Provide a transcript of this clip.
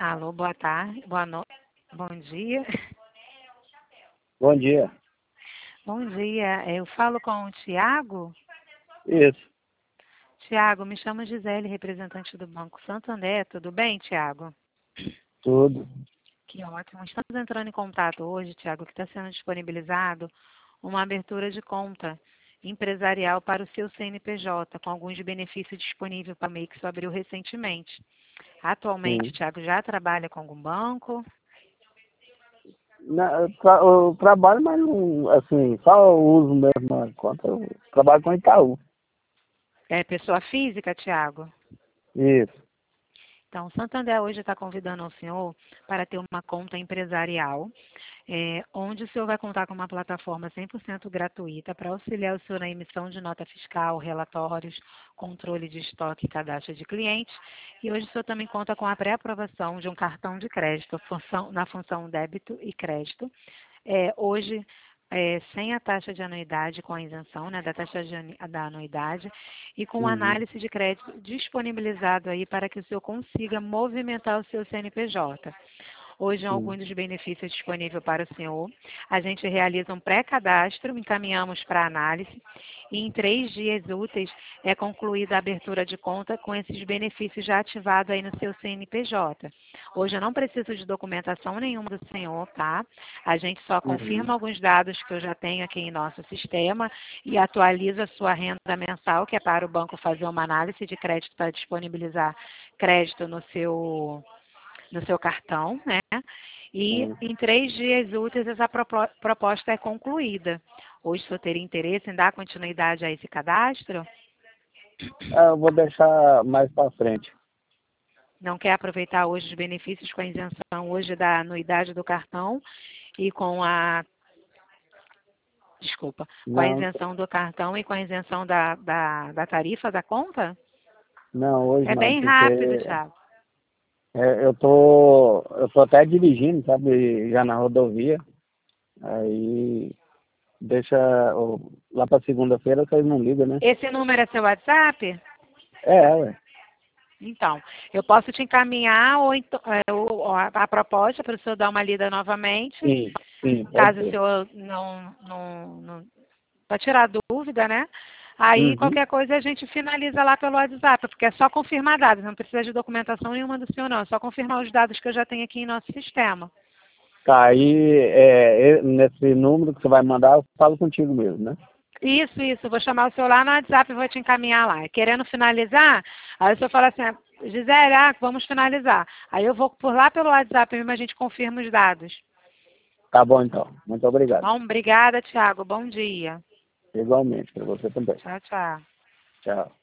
Alô, boa tarde, boa noite, bom dia. Bom dia. Bom dia, eu falo com o Tiago. Isso. Tiago, me chamo Gisele, representante do Banco Santander. Tudo bem, Tiago? Tudo. Que ótimo. Estamos entrando em contato hoje, Tiago, que está sendo disponibilizado uma abertura de conta empresarial para o seu CNPJ, com alguns benefícios disponíveis para o MEI que só abriu recentemente. Atualmente, Sim. Tiago já trabalha com algum banco? Eu trabalho, mas não, assim, só uso mesmo a conta. Eu trabalho com Itaú. É pessoa física, Tiago? Isso. Então, o Santander hoje está convidando o senhor para ter uma conta empresarial, onde o senhor vai contar com uma plataforma 100% gratuita para auxiliar o senhor na emissão de nota fiscal, relatórios, controle de estoque e cadastro de clientes. E hoje o senhor também conta com a pré-aprovação de um cartão de crédito na função débito e crédito. Hoje, sem a taxa de anuidade, com a isenção, né, da taxa da anuidade, e com Uhum. análise de crédito disponibilizado aí para que o senhor consiga movimentar o seu CNPJ. Hoje, Sim. alguns dos benefícios disponíveis para o senhor. A gente realiza um pré-cadastro, encaminhamos para análise e em 3 dias úteis é concluída a abertura de conta com esses benefícios já ativados aí no seu CNPJ. Hoje eu não preciso de documentação nenhuma do senhor, tá? A gente só Uhum. confirma alguns dados que eu já tenho aqui em nosso sistema e atualiza a sua renda mensal, que é para o banco fazer uma análise de crédito para disponibilizar crédito no seu cartão, né? E Sim. em 3 dias úteis essa proposta é concluída. Hoje, se eu teria interesse em dar continuidade a esse cadastro, Eu vou deixar mais para frente. não quer aproveitar hoje os benefícios com a isenção hoje da anuidade do cartão e com a Não, isenção do cartão e com a isenção da tarifa da conta? não, hoje É não, bem porque rápido, Thiago. eu tô até dirigindo, sabe, já na rodovia. Aí deixa lá para segunda-feira vocês não ligam, né? Esse número é seu WhatsApp? Ué. Então, eu posso te encaminhar ou a proposta para o senhor dar uma lida novamente, Sim, sim, pode caso o ser. senhor para tirar dúvida, né? Aí Uhum. qualquer coisa a gente finaliza lá pelo WhatsApp, porque é só confirmar dados, não precisa de documentação nenhuma do senhor, não. É só confirmar os dados que eu já tenho aqui em nosso sistema. Tá, aí nesse número que você vai mandar, eu falo contigo mesmo, né? Isso. Eu vou chamar o senhor lá no WhatsApp e vou te encaminhar lá. Querendo finalizar, aí o senhor fala assim, Gisele, vamos finalizar. Aí eu vou por lá pelo WhatsApp mesmo, a gente confirma os dados. Tá bom então. Muito Tá obrigado. bom? Obrigada, Thiago. Bom dia. Igualmente, para você também. Tchau, tchau. Tchau.